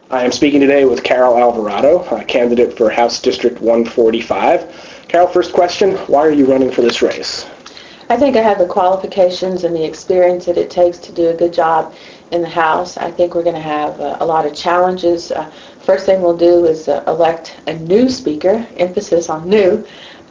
I am speaking today with Carol Alvarado, a candidate for House District 145. Carol, first question, why are you running for this race? I think I have the qualifications and the experience that it takes to do a good job in the House. I think we're going to have a lot of challenges. First thing we'll do is elect a new speaker, emphasis on new.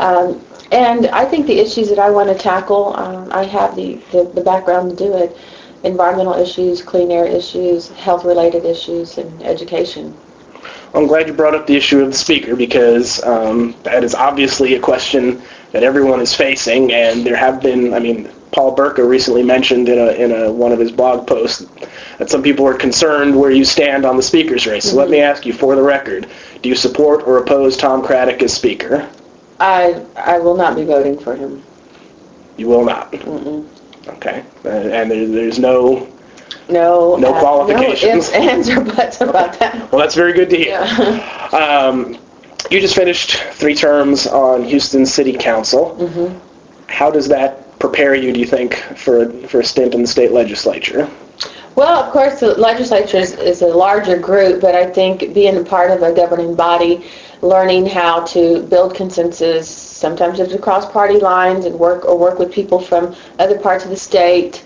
And I think the issues that I want to tackle, I have the background to do it. Environmental issues, clean air issues, health-related issues, and education. I'm glad you brought up the issue of the speaker because that is obviously a question that everyone is facing, and there have been, Paul Burka recently mentioned in one of his blog posts that some people are concerned where you stand on the speaker's race. So let me ask you, for the record, do you support or oppose Tom Craddick as speaker? I will not be voting for him. You will not? Mm-mm. Okay. And there's no qualifications? No ifs, ands, or buts about that. Well, that's very good to hear. Yeah. You just finished 3 terms on Houston City Council. Mm-hmm. How does that prepare you, do you think, for a stint in the state legislature? Well, of course, the legislature is a larger group, but I think being a part of a governing body, learning how to build consensus, sometimes it's across party lines, and work with people from other parts of the state.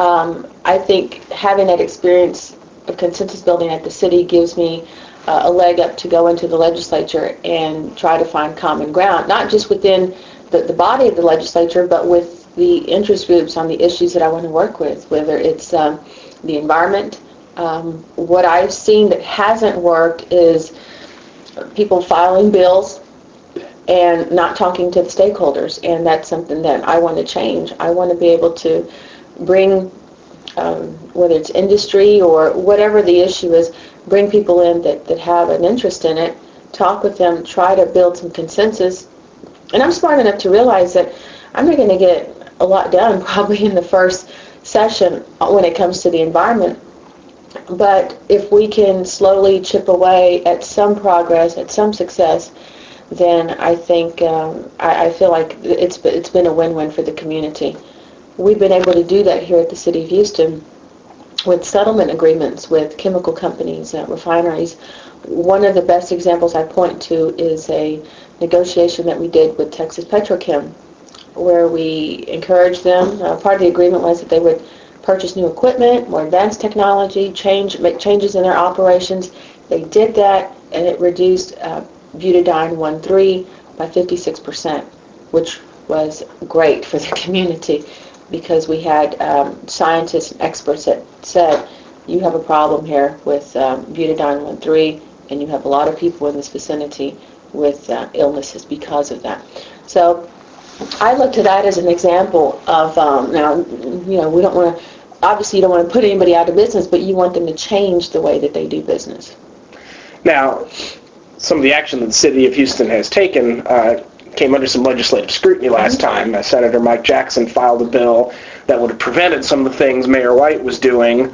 I think having that experience of consensus building at the city gives me a leg up to go into the legislature and try to find common ground, not just within the body of the legislature, but with the interest groups on the issues that I want to work with, whether it's the environment. What I've seen that hasn't worked is people filing bills and not talking to the stakeholders, and that's something that I want to change. I want to be able to bring, whether it's industry or whatever the issue is, bring people in that have an interest in it, talk with them, try to build some consensus. And I'm smart enough to realize that I'm not going to get a lot done probably in the first session when it comes to the environment. But if we can slowly chip away at some progress, at some success, then I think I feel like it's been a win-win for the community. We've been able to do that here at the City of Houston with settlement agreements with chemical companies, refineries. One of the best examples I point to is a negotiation that we did with Texas Petrochem, where we encouraged them. Part of the agreement was that they would purchase new equipment, more advanced technology, make changes in their operations. They did that, and it reduced butadiene 1,3 by 56%, which was great for the community because we had scientists and experts that said, you have a problem here with butadiene 1,3, and you have a lot of people in this vicinity with illnesses because of that. So I look to that as an example of, now, we don't want to, obviously you don't want to put anybody out of business, but you want them to change the way that they do business. Now, some of the action that the City of Houston has taken came under some legislative scrutiny last time. Senator Mike Jackson filed a bill that would have prevented some of the things Mayor White was doing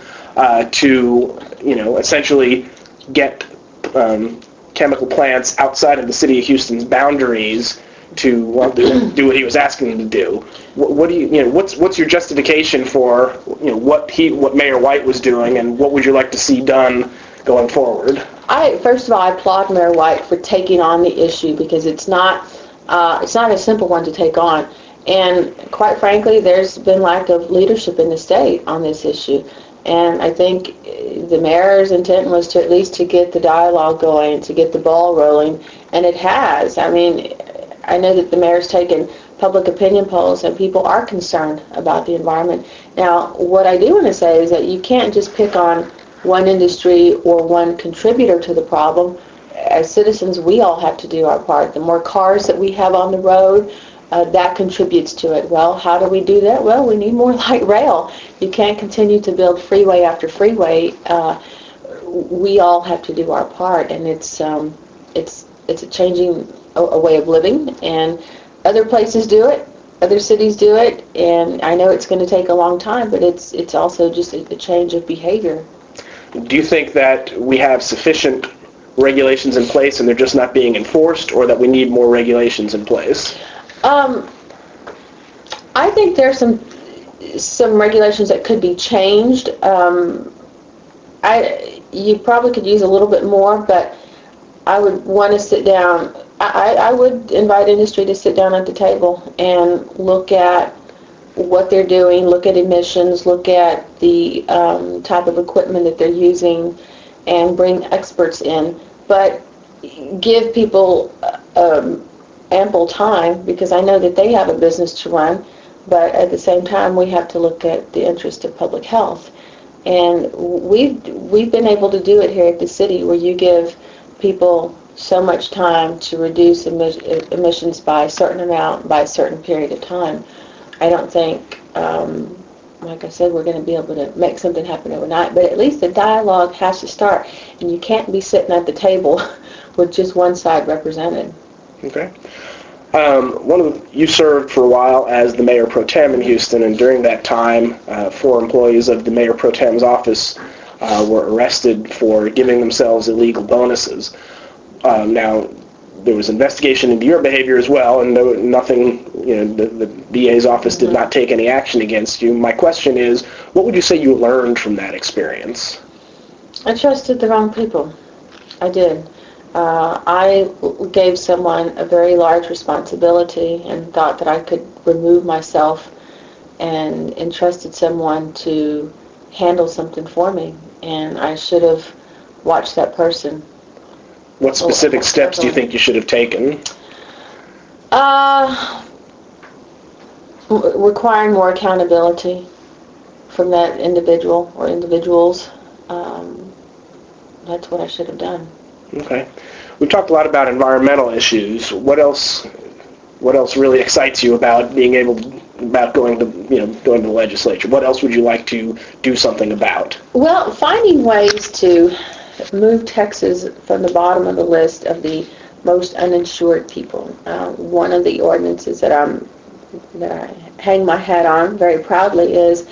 to, essentially get chemical plants outside of the City of Houston's boundaries to do what he was asking them to do. What do you, what's your justification for, what Mayor White was doing, and what would you like to see done going forward? First of all, I applaud Mayor White for taking on the issue because it's not a simple one to take on. And quite frankly, there's been lack of leadership in the state on this issue. And I think the mayor's intent was to at least to get the dialogue going, to get the ball rolling, and it has. I know that the mayor's taken public opinion polls and people are concerned about the environment. Now, what I do want to say is that you can't just pick on one industry or one contributor to the problem. As citizens, we all have to do our part. The more cars that we have on the road, that contributes to it. Well, how do we do that? Well, we need more light rail. You can't continue to build freeway after freeway. We all have to do our part, and it's a changing a way of living, and other places do it, other cities do it, and I know it's going to take a long time, but it's also just a change of behavior. Do you think that we have sufficient regulations in place and they're just not being enforced, or that we need more regulations in place? I think there's some regulations that could be changed. you probably could use a little bit more, but I would want to sit down. I would invite industry to sit down at the table and look at what they're doing, look at emissions, look at the type of equipment that they're using, and bring experts in. But give people ample time, because I know that they have a business to run, but at the same time we have to look at the interest of public health. And we've been able to do it here at the city, where you give people so much time to reduce emissions by a certain amount by a certain period of time. I don't think, like I said, we're going to be able to make something happen overnight, but at least the dialogue has to start, and you can't be sitting at the table with just one side represented. Okay. You served for a while as the mayor pro tem in Houston, and during that time, 4 employees of the mayor pro tem's office were arrested for giving themselves illegal bonuses. Now, there was investigation into your behavior as well, and nothing, the DA's office did not take any action against you. My question is, what would you say you learned from that experience? I trusted the wrong people. I did. I gave someone a very large responsibility and thought that I could remove myself and entrusted someone to handle something for me, and I should have watched that person. What specific steps do you think you should have taken? Requiring more accountability from that individual or individuals. That's what I should have done. Okay. We've talked a lot about environmental issues. What else really excites you about going to the legislature? What else would you like to do something about? Well, finding ways to move Texas from the bottom of the list of the most uninsured people. One of the ordinances that I hang my hat on very proudly is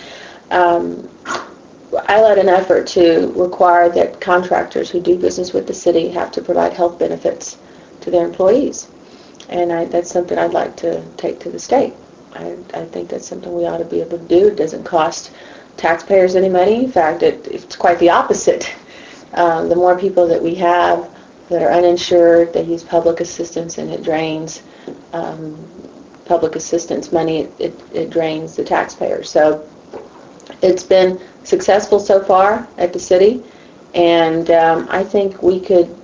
I led an effort to require that contractors who do business with the city have to provide health benefits to their employees. And that's something I'd like to take to the state. I think that's something we ought to be able to do. It doesn't cost taxpayers any money. In fact, it's quite the opposite. The more people that we have that are uninsured, they use public assistance, and it drains public assistance money. It drains the taxpayers. So it's been successful so far at the city, and I think we could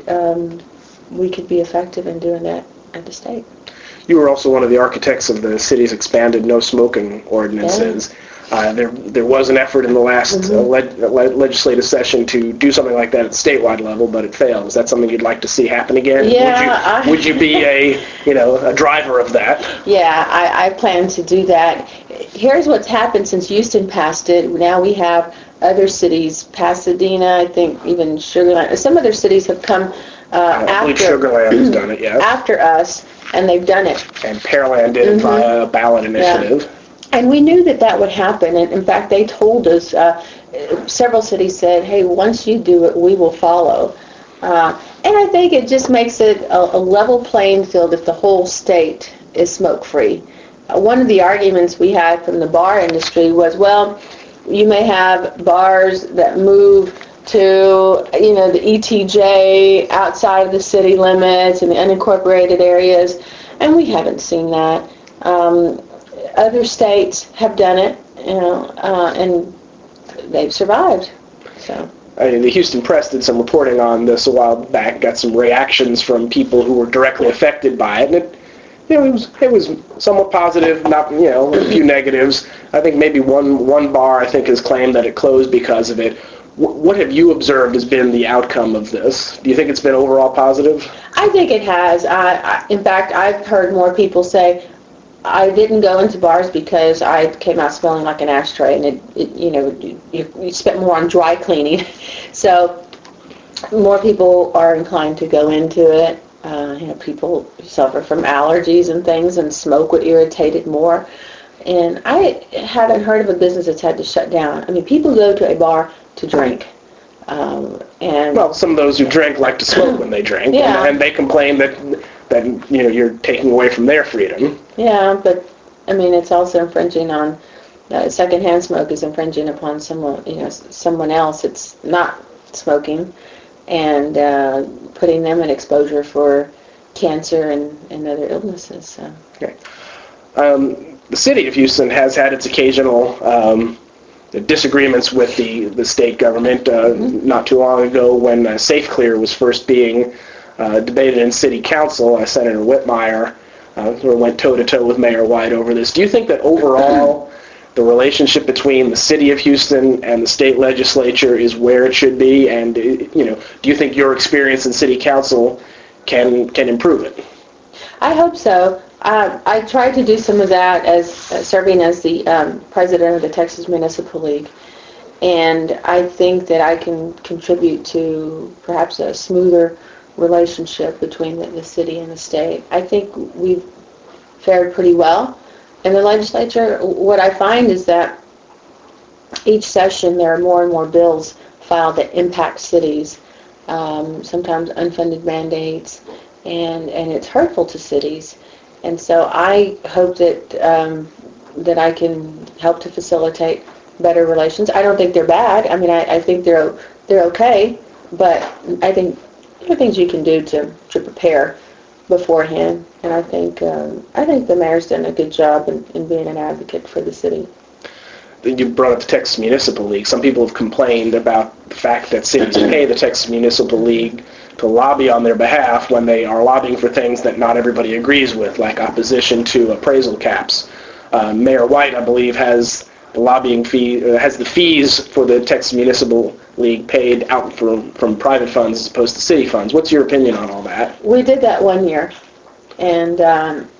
be effective in doing that at the state. You were also one of the architects of the city's expanded no smoking ordinances. Yeah. There was an effort in the last legislative session to do something like that at the statewide level, but it failed. Is that something you'd like to see happen again? Yeah. Would you be a driver of that? Yeah, I plan to do that. Here's what's happened since Houston passed it. Now we have other cities, Pasadena, I think even Sugar Land. Some other cities have come I believe Sugar Land has done it, yes. After us, and they've done it. And Pearland did it via a ballot initiative. Yeah. And we knew that would happen. And in fact, they told us, several cities said, hey, once you do it, we will follow. And I think it just makes it a level playing field if the whole state is smoke-free. One of the arguments we had from the bar industry was, well, you may have bars that move to, the ETJ outside of the city limits and the unincorporated areas, and we haven't seen that. Other states have done it, and they've survived. So. The Houston Press did some reporting on this a while back, got some reactions from people who were directly affected by it, and it was somewhat positive, not, a few negatives. I think maybe one bar, has claimed that it closed because of it. What have you observed has been the outcome of this? Do you think it's been overall positive? I think it has. In fact, I've heard more people say, I didn't go into bars because I came out smelling like an ashtray, and you spent more on dry cleaning. So more people are inclined to go into it. People suffer from allergies and things, and smoke would irritate it more. And I haven't heard of a business that's had to shut down. I mean, people go to a bar to drink. Well, some of those who drink like to smoke when they drink, yeah. and they complain that you're taking away from their freedom. Yeah, but I mean, it's also infringing on secondhand smoke is infringing upon someone else. It's not smoking and putting them in exposure for cancer and other illnesses. So. Okay. The city of Houston has had its occasional disagreements with the state government. Not too long ago, when SafeClear was first being debated in city council, Senator Whitmire sort of went toe-to-toe with Mayor White over this. Do you think that overall the relationship between the city of Houston and the state legislature is where it should be? And do you think your experience in city council can improve it? I hope so. I tried to do some of that as serving as the president of the Texas Municipal League, and I think that I can contribute to perhaps a smoother relationship between the city and the state. I think we've fared pretty well in the legislature. What I find is that each session there are more and more bills filed that impact cities, sometimes unfunded mandates, and it's hurtful to cities. And so I hope that that I can help to facilitate better relations. I don't think they're bad. I mean, I think they're okay, but I think there are things you can do to prepare beforehand. And I think the mayor's done a good job in being an advocate for the city. You brought up the Texas Municipal League. Some people have complained about the fact that cities pay the Texas Municipal League to lobby on their behalf when they are lobbying for things that not everybody agrees with, like opposition to appraisal caps. Mayor White, I believe, has the lobbying fee, has the fees for the Texas Municipal League paid out from private funds as opposed to city funds. What's your opinion on all that? We did that one year, and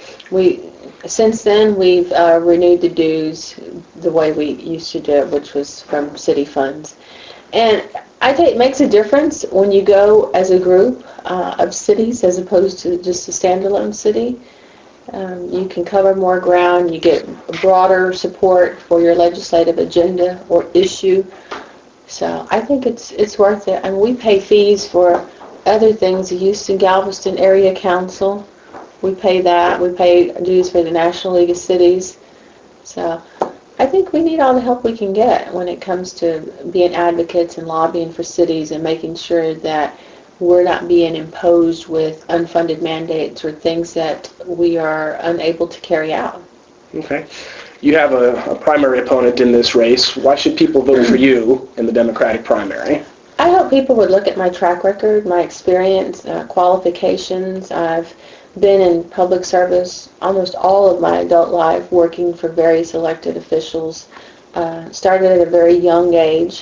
since then we've renewed the dues the way we used to do it, which was from city funds. And I think it makes a difference when you go as a group of cities as opposed to just a standalone city. You can cover more ground, you get broader support for your legislative agenda or issue. So I think it's worth it. I mean, we pay fees for other things, the Houston-Galveston Area Council. We pay that. We pay dues for the National League of Cities. So I think we need all the help we can get when it comes to being advocates and lobbying for cities and making sure that we're not being imposed with unfunded mandates or things that we are unable to carry out. Okay. You have a primary opponent in this race. Why should people vote for you in the Democratic primary? I hope people would look at my track record, my experience, qualifications. I've been in public service almost all of my adult life, working for various elected officials. Started at a very young age.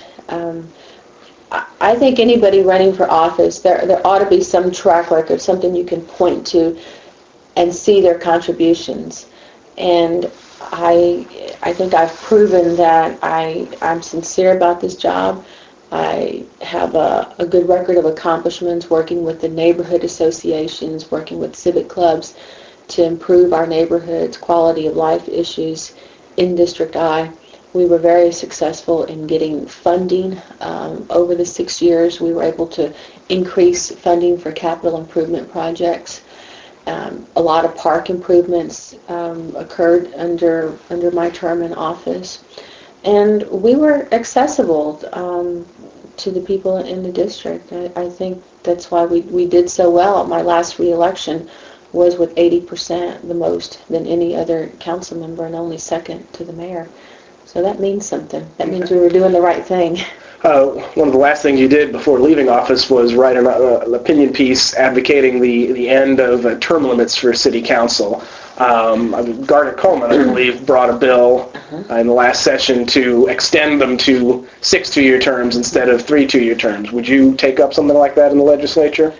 I think anybody running for office, there ought to be some track record, something you can point to and see their contributions. And I think I've proven that I'm sincere about this job. I have a good record of accomplishments working with the neighborhood associations, working with civic clubs to improve our neighborhood's quality of life issues in District I. We were very successful in getting funding. Over the 6 years, we were able to increase funding for capital improvement projects. A lot of park improvements occurred under my term in office. And we were accessible to the people in the district. I think that's why we did so well. My last re-election was with 80%, the most than any other council member, and only second to the mayor. So that means something. That means we were doing the right thing. One of the last things you did before leaving office was write an opinion piece advocating the end of term limits for city council. Garnet Coleman, I believe, brought a bill in the last session to extend them to 6 2-year terms instead of 3 2-year terms. Would you take up something like that in the legislature?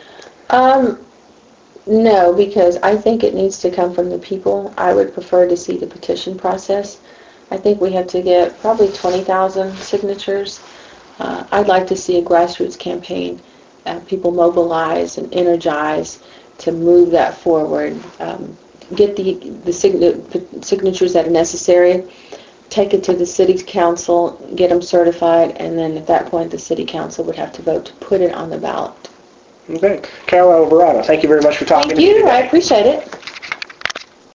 No, because I think it needs to come from the people. I would prefer to see the petition process. I think we have to get probably 20,000 signatures. I'd like to see a grassroots campaign, people mobilize and energize to move that forward. Get the signatures that are necessary, take it to the city council, get them certified, and then at that point the city council would have to vote to put it on the ballot. Okay. Carol Alvarado, thank you very much for talking to me today. Thank you. I appreciate it.